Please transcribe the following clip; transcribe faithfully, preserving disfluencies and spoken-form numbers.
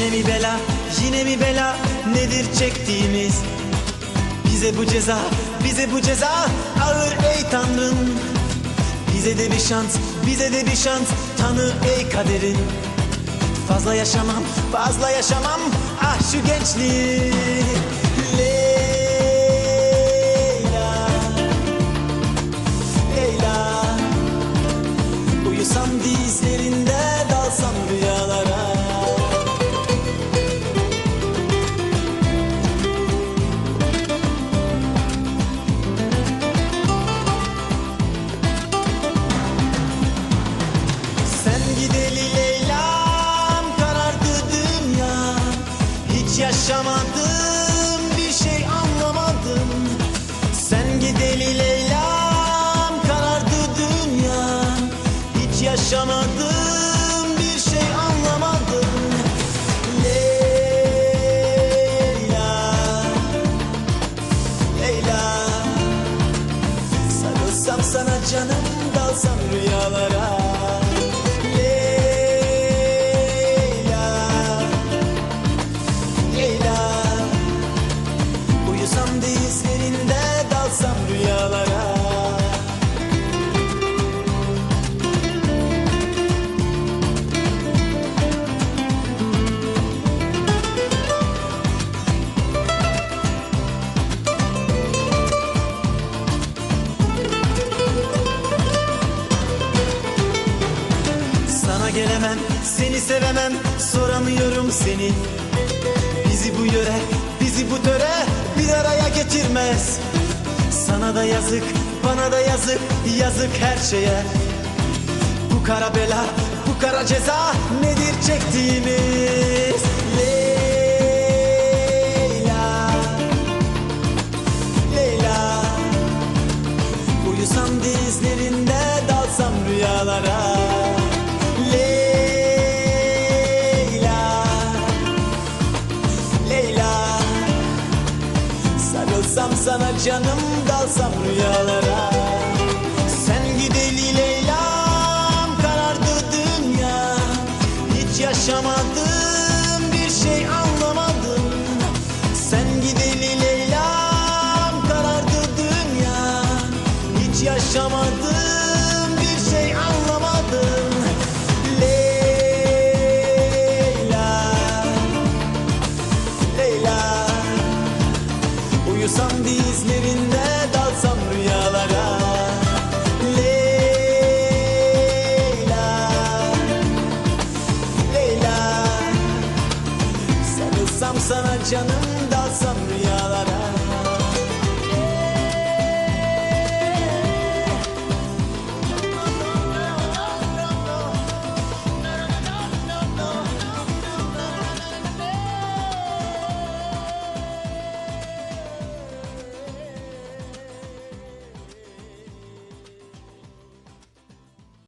Yine mi bela, yine mi bela, nedir çektiğimiz? Bize bu ceza, bize bu ceza ağır ey Tanrım. Bize de bir şans, bize de bir şans tanı ey kaderim. Fazla yaşamam, fazla yaşamam, ah şu gençliği. Leyla, Leyla, uyusam dizlerinde, dalsam rüyalara. Sen gideli Leyla'm, karardı dünya. Hiç yaşamadım, bir şey anlamadım. Sen gideli Leyla'm, karardı dünya. Hiç yaşamadım, bir şey anlamadım. Leyla, Leyla, sarılsam sana canım, dalsam rüyalara. Leyla, Leyla, uyusam dizlerinde, dalsam rüyalara. Sana gelemem, seni sevemem, soramıyorum seni. Bizi bu yöre, bizi bu töre bir araya getirmez. Sana da yazık, bana da yazık, yazık her şeye. Bu kara bela, bu kara ceza nedir çektiğimiz? Leyla, Leyla, uyusam dizlerinde, dalsam rüyalara. Leyla, Leyla, sarılsam sana canım, dalsam rüyalara. Sen gideli Leyla'm, karardı dünya. Hiç yaşamadım, bir şey anlamadım. Sen gideli Leyla'm, karardı dünya. Hiç yaşamadım, bir şey anlamadım. Leyla, Leyla, uyusam dizlerinde, dalsam rüyalara. Leyla, Leyla, sarılsam sana canım, dalsam rüyalara.